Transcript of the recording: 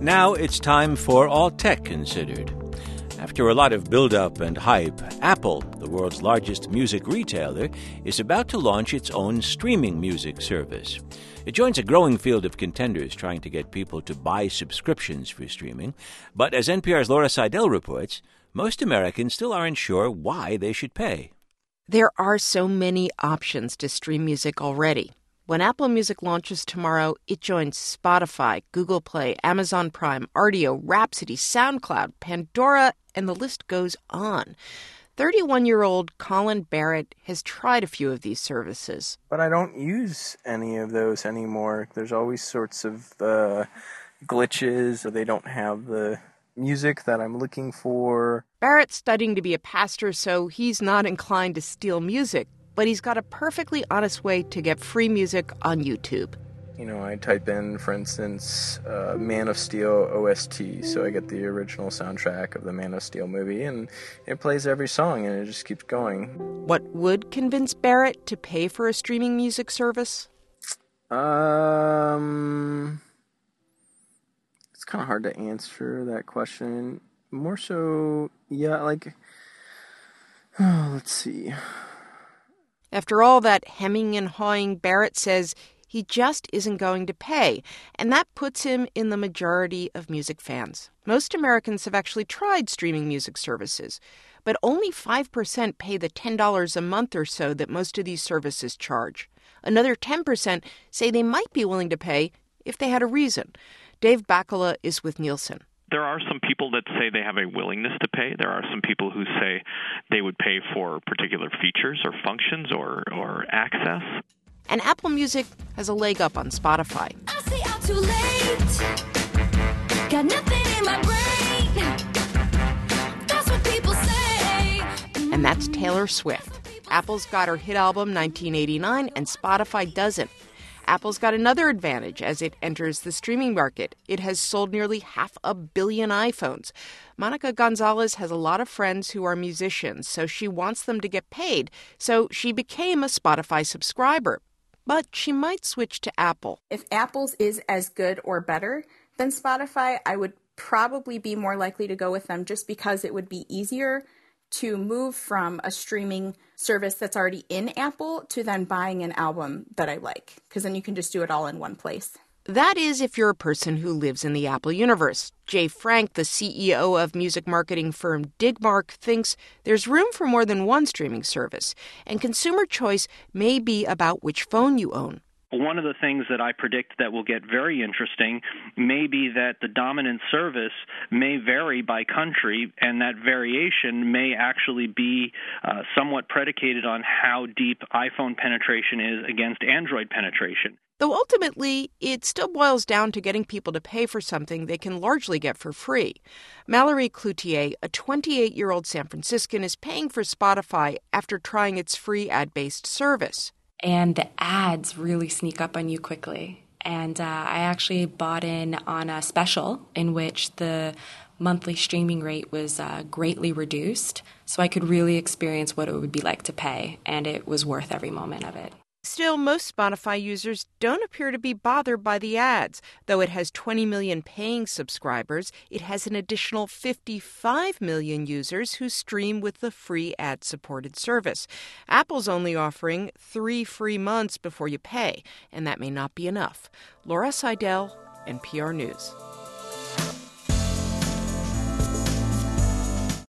Now it's time for All Tech Considered. After a lot of build-up and hype, Apple, the world's largest music retailer, is about to launch its own streaming music service. It joins a growing field of contenders trying to get people to buy subscriptions for streaming. But as NPR's Laura Seidel reports, most Americans still aren't sure why they should pay. There are so many options to stream music already. When Apple Music launches tomorrow, it joins Spotify, Google Play, Amazon Prime, Rdio, Rhapsody, SoundCloud, Pandora, and the list goes on. 31-year-old Colin Barrett has tried a few of these services. But I don't use any of those anymore. There's always sorts of glitches, or they don't have the music that I'm looking for. Barrett's studying to be a pastor, so he's not inclined to steal music. But he's got a perfectly honest way to get free music on YouTube. You know, I type in, for instance, Man of Steel OST, so I get the original soundtrack of the Man of Steel movie, and it plays every song, and it just keeps going. What would convince Barrett to pay for a streaming music service? It's kind of hard to answer that question. More so, yeah, let's see. After all that hemming and hawing, Barrett says he just isn't going to pay, and that puts him in the majority of music fans. Most Americans have actually tried streaming music services, but only 5% pay the $10 a month or so that most of these services charge. Another 10% say they might be willing to pay if they had a reason. Dave Bacala is with Nielsen. There are some people that say they have a willingness to pay. There are some people who say they would pay for particular features or functions or access. And Apple Music has a leg up on Spotify. I say I'm too late. Got nothing in my brain. That's what people say. And that's Taylor Swift. Apple's got her hit album 1989, and Spotify doesn't. Apple's got another advantage as it enters the streaming market. It has sold nearly 500 million iPhones. Monica Gonzalez has a lot of friends who are musicians, so she wants them to get paid. So she became a Spotify subscriber. But she might switch to Apple. If Apple's is as good or better than Spotify, I would probably be more likely to go with them just because it would be easier to move from a streaming service that's already in Apple to then buying an album that I like, because then you can just do it all in one place. That is if you're a person who lives in the Apple universe. Jay Frank, the CEO of music marketing firm Digmark, thinks there's room for more than one streaming service, and consumer choice may be about which phone you own. One of the things that I predict that will get very interesting may be that the dominant service may vary by country, and that variation may actually be somewhat predicated on how deep iPhone penetration is against Android penetration. Though ultimately, it still boils down to getting people to pay for something they can largely get for free. Mallory Cloutier, a 28-year-old San Franciscan, is paying for Spotify after trying its free ad-based service. And the ads really sneak up on you quickly. And I actually bought in on a special in which the monthly streaming rate was greatly reduced, so I could really experience what it would be like to pay, and it was worth every moment of it. Still, most Spotify users don't appear to be bothered by the ads. Though it has 20 million paying subscribers, it has an additional 55 million users who stream with the free ad-supported service. Apple's only offering 3 free months before you pay, and that may not be enough. Laura Seidel, NPR News.